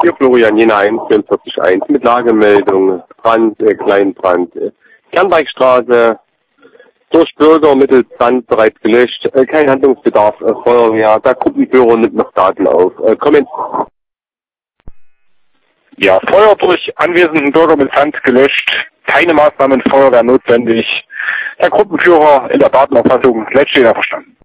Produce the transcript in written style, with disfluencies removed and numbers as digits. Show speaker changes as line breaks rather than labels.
Hier Florian Jena 144.1 mit Lagemeldung, Brand, Kleinbrand, Kernbergstraße, durch Bürger mittels Brand bereits gelöscht, kein Handlungsbedarf, Feuerwehr, der Gruppenführer nimmt noch Daten auf. Comment.
Ja, Feuer durch anwesenden Bürger mit Sand gelöscht, keine Maßnahmen Feuerwehr notwendig. Der Gruppenführer in der Datenerfassung letztlich verstanden.